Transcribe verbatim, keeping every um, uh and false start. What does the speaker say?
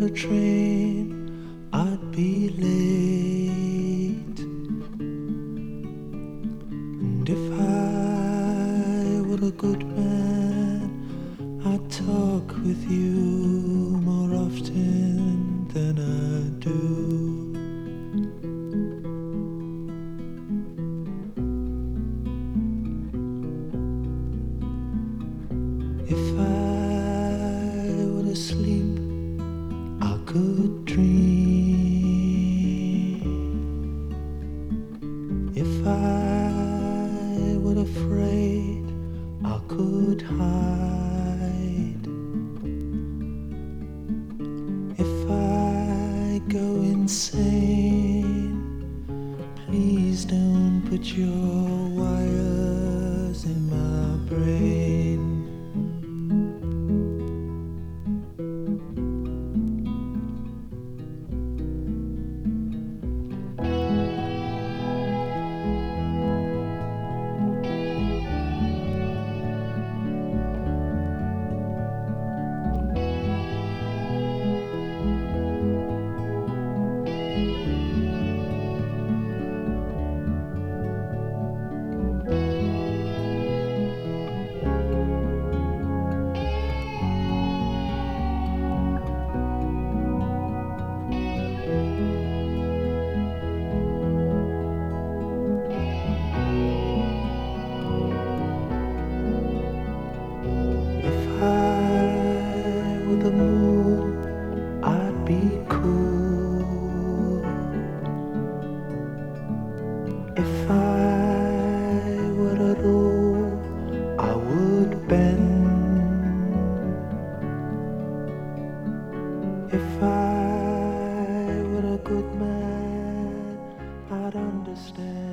a train, I'd be late. And if I were a good man, I'd talk with you more often than I do. If I were asleep, I could dream. If I were afraid, I could hide. If I go insane, please don't put your wires in my brain. If I were the moon, I'd be cool. If I were a rule, I would bend. If I were a good man, I'd understand.